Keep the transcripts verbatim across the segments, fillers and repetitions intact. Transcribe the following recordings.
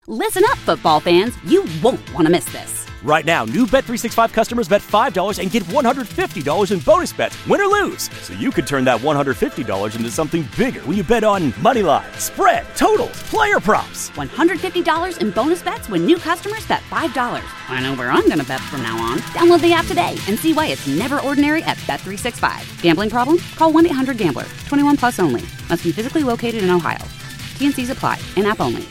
Listen up, football fans. You won't want to miss this. Right now, new Bet three sixty-five customers bet five dollars and get one hundred fifty dollars in bonus bets, win or lose. So you could turn that one hundred fifty dollars into something bigger when you bet on money line, spread, totals, player props. one hundred fifty dollars in bonus bets when new customers bet five dollars. I know where I'm going to bet from now on. Download the app today and see why it's never ordinary at Bet three sixty-five. Gambling problem? Call one eight hundred gambler. twenty-one plus only. Must be physically located in Ohio. T N Cs apply. In-app only.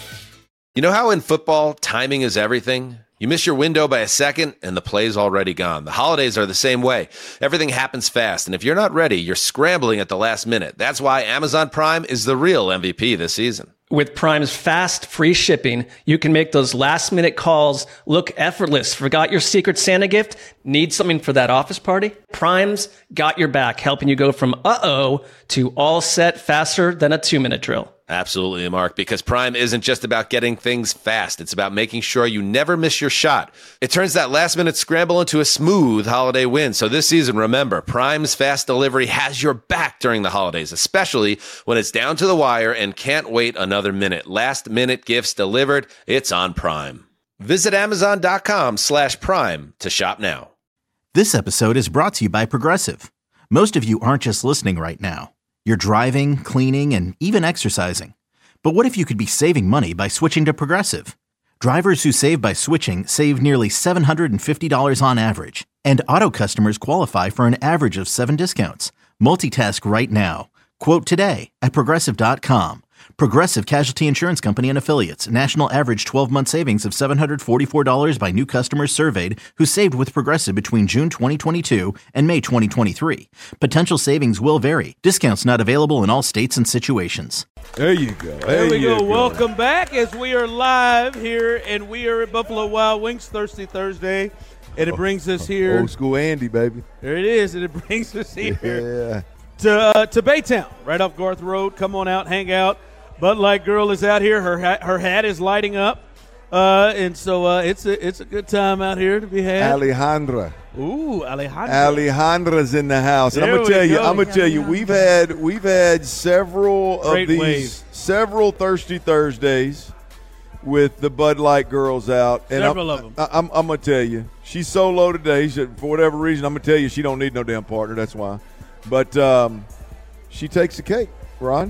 You know how in football, timing is everything? You miss your window by a second, and the play's already gone. The holidays are the same way. Everything happens fast, and if you're not ready, you're scrambling at the last minute. That's why Amazon Prime is the real M V P this season. With Prime's fast, free shipping, you can make those last-minute calls look effortless. Forgot your Secret Santa gift? Need something for that office party? Prime's got your back, helping you go from uh-oh to all set faster than a two-minute drill. Absolutely, Mark, because Prime isn't just about getting things fast. It's about making sure you never miss your shot. It turns that last-minute scramble into a smooth holiday win. So this season, remember, Prime's fast delivery has your back during the holidays, especially when it's down to the wire and can't wait another minute. Last-minute gifts delivered, it's on Prime. Visit Amazon.com slash Prime to shop now. This episode is brought to you by Progressive. Most of you aren't just listening right now. You're driving, cleaning, and even exercising. But what if you could be saving money by switching to Progressive? Drivers who save by switching save nearly seven hundred fifty dollars on average. And auto customers qualify for an average of seven discounts. Multitask right now. Quote today at Progressive dot com. Progressive Casualty Insurance Company and Affiliates. National average twelve-month savings of seven hundred forty-four dollars by new customers surveyed who saved with Progressive between June twenty twenty-two and May twenty twenty-three. Potential savings will vary. Discounts not available in all states and situations. There you go. There, there we you go. go. Welcome back as we are live here, and we are at Buffalo Wild Wings Thirsty Thursday, and it brings us here. Old school Andy, baby. There it is, and it brings us here yeah. to uh, to Baytown, right off Garth Road. Come on out, hang out. Bud Light Girl is out here. Her hat, her hat is lighting up, uh, and so uh, it's a it's a good time out here to be had. Alejandra. Ooh, Alejandra. Alejandra's in the house. And There I'm gonna we tell you, go. I'm gonna tell you, we've had we've had several Great of these wave. several Thirsty Thursdays with the Bud Light girls out. And Several I'm, of 'em. I, I'm, I'm gonna tell you, she's solo today. She, for whatever reason, I'm gonna tell you, she don't need no damn partner. That's why. But um, she takes the cake, Ron.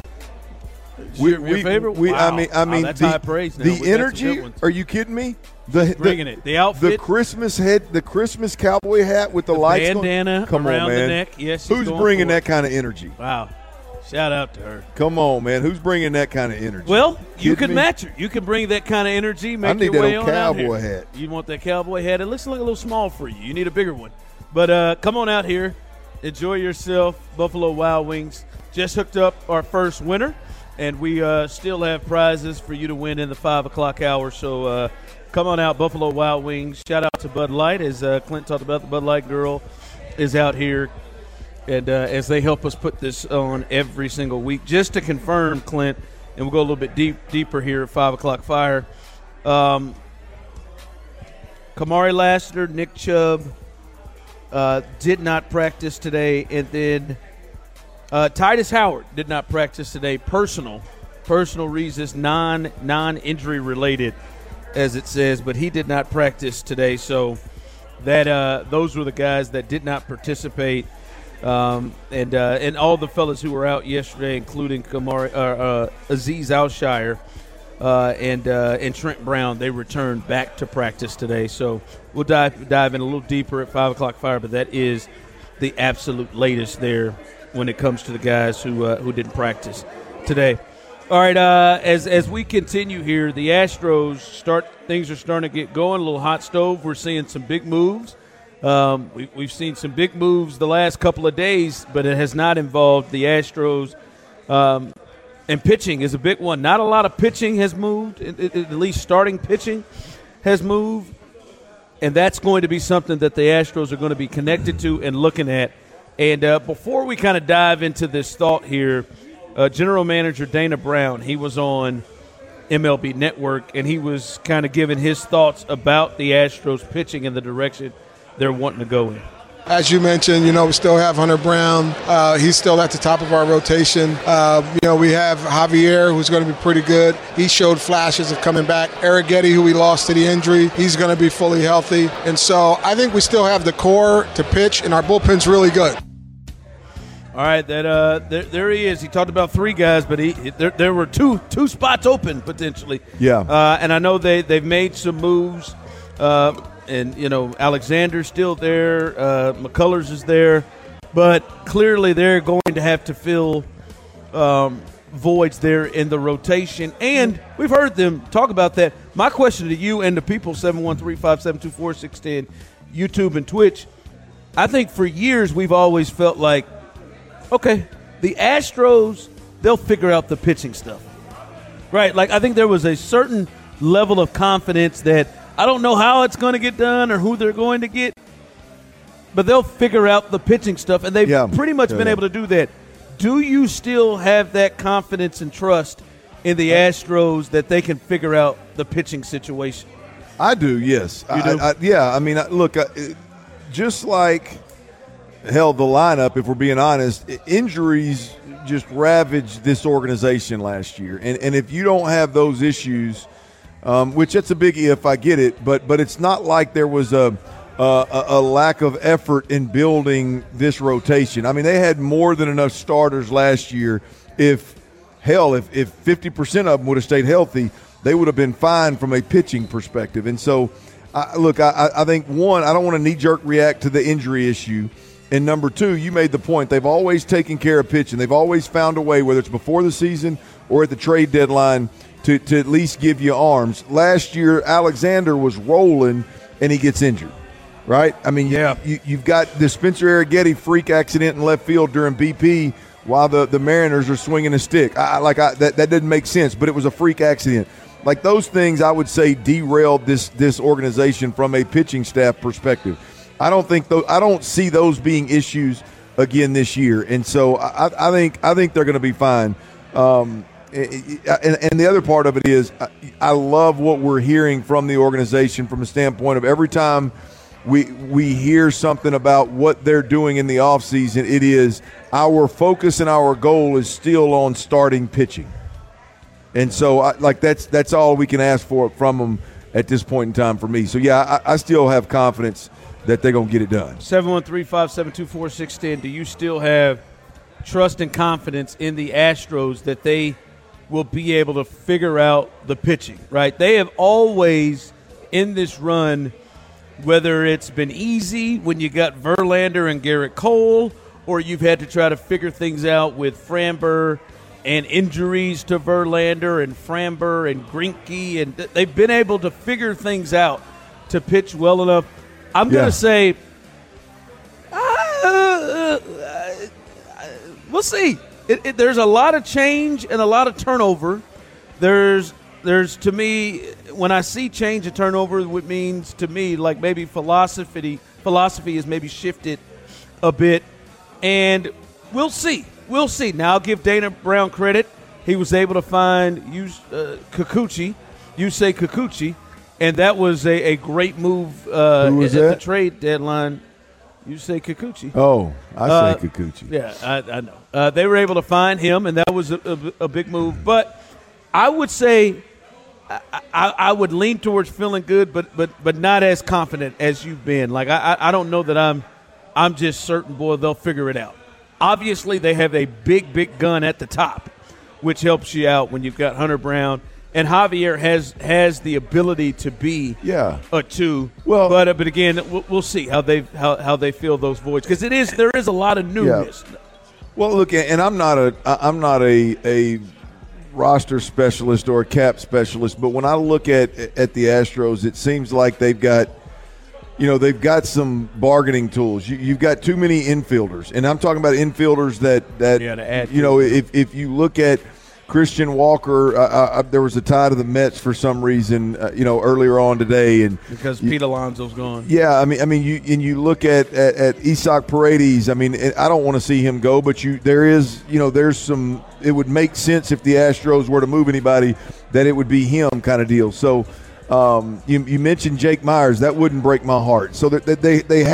We, your, your favorite? We, wow. I mean, I mean, wow, that's the, high praise. Now. the We've got some energy. good ones. Are you kidding me? The Bringing the, it. The outfit. the Christmas head, the Christmas cowboy hat with the, The lights. bandana going. Come around on, the man. neck. Yes, she's who's going bringing for it. that kind of energy? Wow. Shout out to her. Come on, man. Who's bringing that kind of energy? Well, you Kidding can me? match her. You can bring that kind of energy. Make I need your that way old on out cowboy here. hat. You want that cowboy hat? It looks like a little small for you. You need a bigger one. But uh, come on out here. Enjoy yourself. Buffalo Wild Wings just hooked up our first winner, and we uh, still have prizes for you to win in the five o'clock hour. So uh, come on out, Buffalo Wild Wings. Shout out to Bud Light, as uh, Clint talked about. The Bud Light girl is out here. And uh, as they help us put this on every single week, just to confirm, Clint, and we'll go a little bit deep, deeper here at five o'clock Fire. Um, Kamari Lassiter, Nick Chubb uh, did not practice today, and then uh, Titus Howard did not practice today. Personal, personal reasons, non non injury related, as it says, but he did not practice today. So that uh, those were the guys that did not participate. Um, and uh, and all the fellas who were out yesterday, including Kamari, uh, uh, Aziz Alshire uh, and uh, and Trent Brown, they returned back to practice today. So we'll dive dive in a little deeper at five o'clock Fire, but that is the absolute latest there when it comes to the guys who uh, who didn't practice today. All right, uh, as as we continue here, the Astros start things are starting to get going. A little hot stove. We're seeing some big moves. Um, we, we've seen some big moves the last couple of days, but it has not involved the Astros. Um, and pitching is a big one. Not a lot of pitching has moved, it, it, at least starting pitching has moved. And that's going to be something that the Astros are going to be connected to and looking at. And uh, before we kind of dive into this thought here, uh, General Manager Dana Brown, he was on M L B Network, and he was kind of giving his thoughts about the Astros pitching and the direction they're wanting to go in. As you mentioned, you know, we still have Hunter Brown. Uh, he's still at the top of our rotation. Uh, you know, we have Javier, who's going to be pretty good. He showed flashes of coming back. Eric Getty, who we lost to the injury, he's going to be fully healthy. And so I think we still have the core to pitch, and our bullpen's really good. All right, that uh, there, there he is. He talked about three guys, but he there, there were two two spots open potentially. Yeah. Uh, and I know they they've made some moves, uh, and you know Alexander's still there, uh, McCullers is there, but clearly they're going to have to fill um, voids there in the rotation. And we've heard them talk about that. My question to you and the people seven one three, five seven two, four six one zero, YouTube and Twitch. I think for years we've always felt like, okay, the Astros, they'll figure out the pitching stuff. Right, like I think there was a certain level of confidence that I don't know how it's going to get done or who they're going to get, but they'll figure out the pitching stuff, and they've yeah. pretty much yeah, been yeah. able to do that. Do you still have that confidence and trust in the Astros that they can figure out the pitching situation? I do, yes. You do? I, I, yeah, I mean, I, look, I, just like – hell, the lineup, if we're being honest, injuries just ravaged this organization last year. And and if you don't have those issues, um, which it's a big if, I get it, but but it's not like there was a, a a lack of effort in building this rotation. I mean, they had more than enough starters last year. If, hell, if, if fifty percent of them would have stayed healthy, they would have been fine from a pitching perspective. And so, I, look, I, I think, one, I don't want to knee-jerk react to the injury issue. And number two, you made the point, they've always taken care of pitching. They've always found a way, whether it's before the season or at the trade deadline, to, to at least give you arms. Last year, Alexander was rolling, and he gets injured, right? I mean, yeah. you, you've got the Spencer Arrighetti freak accident in left field during B P while the, the Mariners are swinging a stick. I, like I, that, that didn't make sense, but it was a freak accident. Like those things, I would say, derailed this this organization from a pitching staff perspective. I don't think those, I don't see those being issues again this year, and so I, I think I think they're going to be fine. Um, and, and the other part of it is I, I love what we're hearing from the organization from a standpoint of every time we we hear something about what they're doing in the offseason, it is our focus and our goal is still on starting pitching, and so I, like that's that's all we can ask for from them at this point in time for me. So yeah, I, I still have confidence that they're going to get it done. seven one three, five seven two, four six one zero. Do you still have trust and confidence in the Astros that they will be able to figure out the pitching, right? They have always, in this run, whether it's been easy when you got Verlander and Garrett Cole, or you've had to try to figure things out with Framber and injuries to Verlander and Framber and Greinke, and they've been able to figure things out to pitch well enough. I'm going to Yeah. say, uh, uh, uh, we'll see. It, it, there's a lot of change and a lot of turnover. There's, there's to me, when I see change and turnover, it means to me like maybe philosophy, philosophy has maybe shifted a bit, and we'll see. We'll see. Now I'll give Dana Brown credit. He was able to find uh, Kikuchi, Yusei Kikuchi. And that was a, a great move uh, Who was at that? the trade deadline. You say Kikuchi. Oh, I say Uh, Kikuchi. Yeah, I, I know. Uh, they were able to find him, and that was a, a, a big move. But I would say I, I, I would lean towards feeling good, but but but not as confident as you've been. Like I, I don't know that I'm I'm just certain, boy, they'll figure it out. Obviously, they have a big, big gun at the top, which helps you out when you've got Hunter Brown. And Javier has has the ability to be Yeah. a two. Well- but uh, but again, we'll, we'll see how they how, how they fill those voids, because it is there is a lot of newness. Well, look, and I'm not a I'm not a a roster specialist or a cap specialist, but when I look at at the Astros, it seems like they've got, you know, they've got some bargaining tools. You, you've got too many infielders, and I'm talking about infielders that that Yeah, to add you know, if if you look at Christian Walker, uh, uh, there was a tie to the Mets for some reason, uh, you know, earlier on today, and Because you, Pete Alonso's gone. yeah, I mean, I mean, you and you look at at, at Isaac Paredes. I mean, I don't want to see him go, but you there is, you know, there's some. It would make sense if the Astros were to move anybody, that it would be him kind of deal. So, um, you you mentioned Jake Myers, that wouldn't break my heart. So that they they have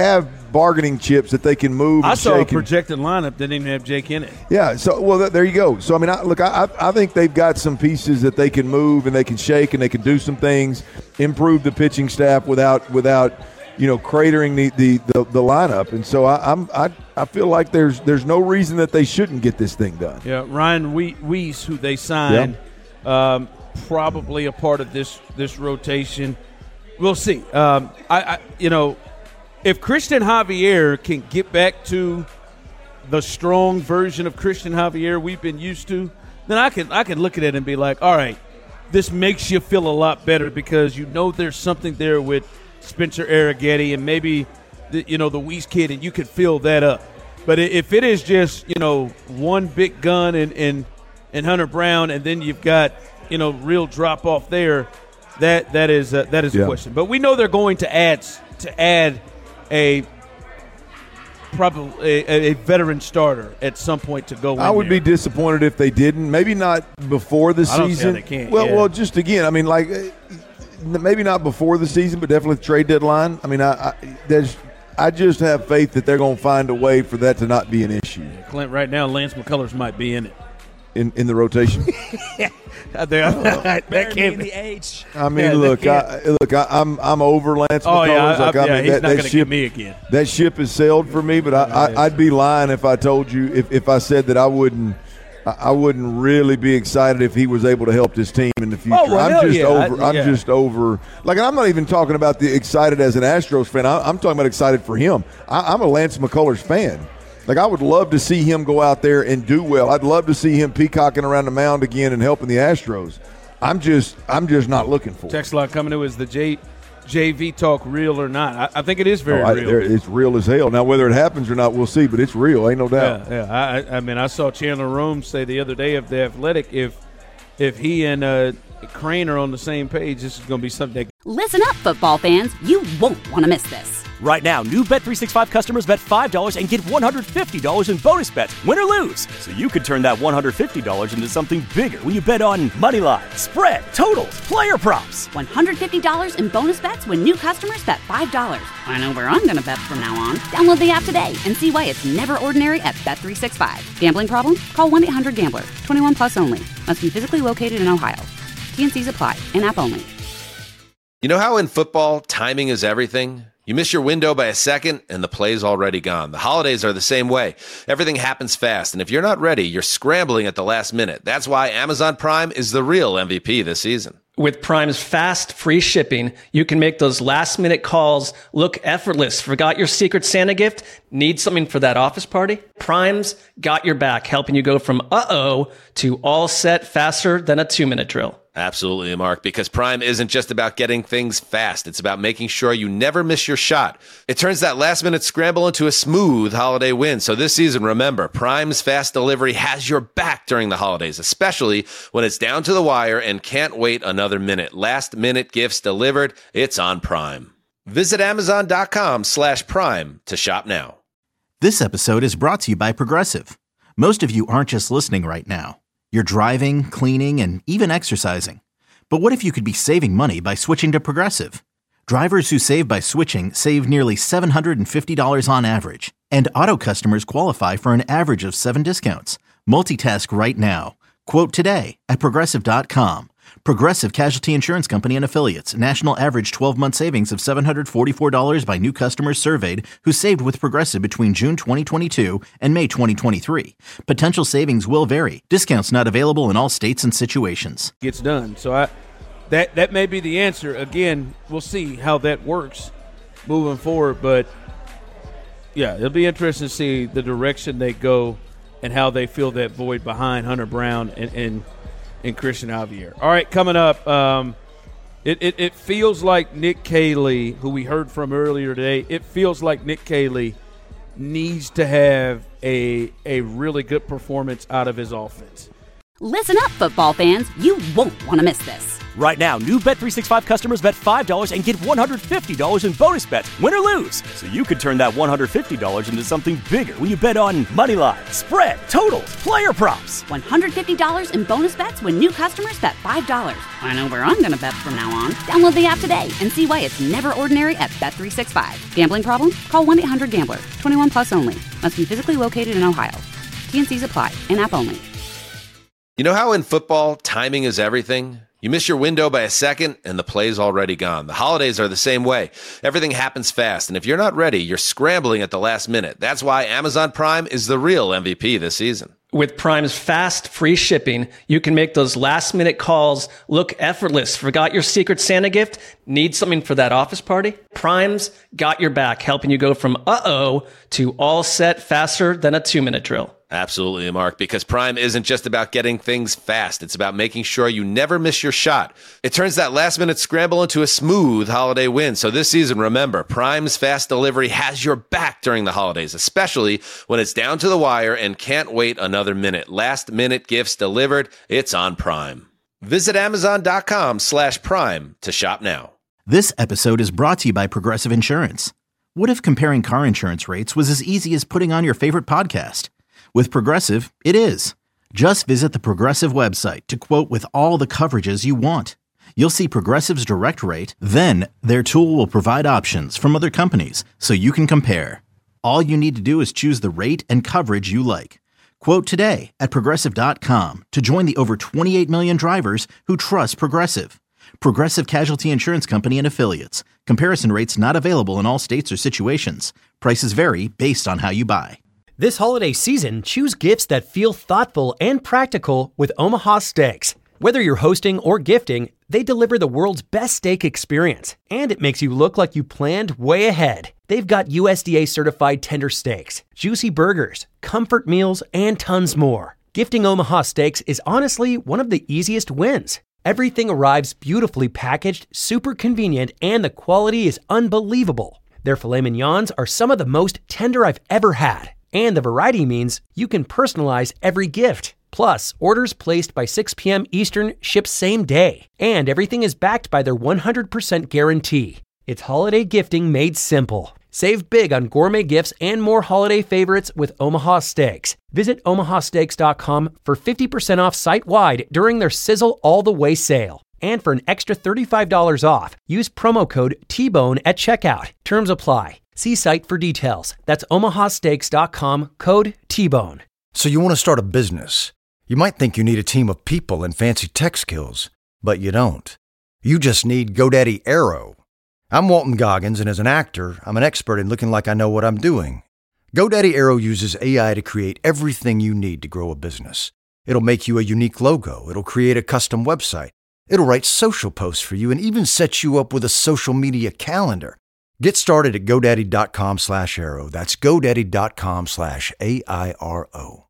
bargaining chips that they can move. I and saw a shake and- projected lineup that didn't even have Jake in it. Yeah, so well, th- there you go. So I mean, I, look, I, I think they've got some pieces that they can move and they can shake and they can do some things, improve the pitching staff without without you know cratering the the, the, the lineup. And so I, I'm I, I feel like there's there's no reason that they shouldn't get this thing done. Yeah, Ryan We- Weiss, who they signed, um, probably a part of this this rotation. We'll see. Um, I, I you know. If Christian Javier can get back to the strong version of Christian Javier we've been used to, then I can I can look at it and be like, all right, this makes you feel a lot better because you know there's something there with Spencer Arrighetti and maybe the, you know the Weiss kid, and you can fill that up. But if it is just you know one big gun and and, and Hunter Brown, and then you've got you know real drop off there, that that is a, that is a Yeah. question. But we know they're going to add to add. A probably a, a veteran starter at some point to go in I would there. be disappointed if they didn't. Maybe not before the I don't see season. how they can't, well, yeah. well, just again, I mean, like uh, maybe not before the season, but definitely the trade deadline. I mean, I, I there's I just have faith that they're going to find a way for that to not be an issue Clint, right now, Lance McCullers might be in it. in, in the rotation. that can't the be. H. I mean, Yeah, they look, can't. I, look, I, I'm I'm over Lance Oh McCullers. yeah, I, like, I, I yeah mean, he's that, not that going to ship, get me again. That ship has sailed for me, but I, I, I'd be lying if I told you if, if I said that I wouldn't. I I wouldn't really be excited if he was able to help this team in the future. Oh, well, I'm hell just yeah. over. I- I'm yeah. just over. Like, and I'm not even talking about the excited as an Astros fan. I, I'm talking about excited for him. I, I'm a Lance McCullers fan. Like, I would love to see him go out there and do well. I'd love to see him peacocking around the mound again and helping the Astros. I'm just, I'm just not looking for it. Text line coming to is the J, JV talk real or not? I, I think it is very Oh, I- real. there- it's real as hell. Now, whether it happens or not, we'll see. But it's real, ain't no doubt. Yeah, yeah. I, I mean, I saw Chandler Rome say the other day of the Athletic, if if he and uh, Crane are on the same page, this is going to be something that Listen up, football fans. You won't want to miss this. Right now, new Bet three sixty-five customers bet five dollars and get one hundred fifty dollars in bonus bets, win or lose. So you could turn that one hundred fifty dollars into something bigger when you bet on money line, spread, totals, player props. one hundred fifty dollars in bonus bets when new customers bet five dollars. I know where I'm going to bet from now on. Download the app today and see why it's never ordinary at Bet three sixty-five. Gambling problem? Call one eight hundred gambler. twenty-one plus only. Must be physically located in Ohio. T N Cs apply. In-app only. You know how in football, timing is everything? You miss your window by a second, and the play's already gone. The holidays are the same way. Everything happens fast, and if you're not ready, you're scrambling at the last minute. That's why Amazon Prime is the real M V P this season. With Prime's fast, free shipping, you can make those last-minute calls look effortless. Forgot your Secret Santa gift? Need something for that office party? Prime's got your back, helping you go from uh-oh to all set faster than a two-minute drill. Absolutely, Mark, because Prime isn't just about getting things fast. It's about making sure you never miss your shot. It turns that last-minute scramble into a smooth holiday win. So this season, remember, Prime's fast delivery has your back during the holidays, especially when it's down to the wire and can't wait another minute. Last-minute gifts delivered, it's on Prime. Visit Amazon.com slash Prime to shop now. This episode is brought to you by Progressive. Most of you aren't just listening right now. You're driving, cleaning, and even exercising. But what if you could be saving money by switching to Progressive? Drivers who save by switching save nearly seven hundred fifty dollars on average. And auto customers qualify for an average of seven discounts. Multitask right now. Quote today at Progressive dot com. Progressive Casualty Insurance Company and Affiliates. National average twelve-month savings of seven hundred forty-four dollars by new customers surveyed who saved with Progressive between June twenty twenty-two and May twenty twenty-three. Potential savings will vary. Discounts not available in all states and situations. gets done. So I that that may be the answer. Again, we'll see how that works moving forward. But, yeah, it'll be interesting to see the direction they go and how they fill that void behind Hunter Brown and, and, and Christian Javier. All right, coming up, um, it, it, it feels like Nick Caley, who we heard from earlier today, it feels like Nick Caley needs to have a a really good performance out of his offense. Listen up, football fans. You won't want to miss this. Right now, new Bet three sixty-five customers bet five dollars and get one hundred fifty dollars in bonus bets, win or lose. So you could turn that one hundred fifty dollars into something bigger when you bet on money lines, spread, totals, player props. one hundred fifty dollars in bonus bets when new customers bet five dollars. I know where I'm going to bet from now on. Download the app today and see why it's never ordinary at Bet three sixty-five. Gambling problem? Call one eight hundred gambler. twenty-one plus only. Must be physically located in Ohio. T and C's apply. In-app only. You know how in football, timing is everything? You miss your window by a second, and the play's already gone. The holidays are the same way. Everything happens fast, and if you're not ready, you're scrambling at the last minute. That's why Amazon Prime is the real M V P this season. With Prime's fast, free shipping, you can make those last-minute calls look effortless. Forgot your Secret Santa gift? Need something for that office party? Prime's got your back, helping you go from uh-oh to all set faster than a two-minute drill. Absolutely, Mark, because Prime isn't just about getting things fast. It's about making sure you never miss your shot. It turns that last-minute scramble into a smooth holiday win. So this season, remember, Prime's fast delivery has your back during the holidays, especially when it's down to the wire and can't wait another minute. Last-minute gifts delivered. It's on Prime. Visit Amazon.com slash Prime to shop now. This episode is brought to you by Progressive Insurance. What if comparing car insurance rates was as easy as putting on your favorite podcast? With Progressive, it is. Just visit the Progressive website to quote with all the coverages you want. You'll see Progressive's direct rate, then their tool will provide options from other companies so you can compare. All you need to do is choose the rate and coverage you like. Quote today at Progressive dot com to join the over twenty-eight million drivers who trust Progressive. Progressive Casualty Insurance Company and Affiliates. Comparison rates not available in all states or situations. Prices vary based on how you buy. This holiday season, choose gifts that feel thoughtful and practical with Omaha Steaks. Whether you're hosting or gifting, they deliver the world's best steak experience, and it makes you look like you planned way ahead. They've got U S D A certified tender steaks, juicy burgers, comfort meals, and tons more. Gifting Omaha Steaks is honestly one of the easiest wins. Everything arrives beautifully packaged, super convenient, and the quality is unbelievable. Their filet mignons are some of the most tender I've ever had. And the variety means you can personalize every gift. Plus, orders placed by six p.m. Eastern ship same day. And everything is backed by their one hundred percent guarantee. It's holiday gifting made simple. Save big on gourmet gifts and more holiday favorites with Omaha Steaks. Visit omaha steaks dot com for fifty percent off site-wide during their Sizzle All the Way sale. And for an extra thirty-five dollars off, use promo code T Bone at checkout. Terms apply. See site for details. That's omaha steaks dot com, code T Bone. So you want to start a business. You might think you need a team of people and fancy tech skills, but you don't. You just need GoDaddy Aero. I'm Walton Goggins, and as an actor, I'm an expert in looking like I know what I'm doing. GoDaddy Aero uses A I to create everything you need to grow a business. It'll make you a unique logo. It'll create a custom website. It'll write social posts for you and even set you up with a social media calendar. Get started at GoDaddy.com slash Aero. That's GoDaddy.com slash A I R O.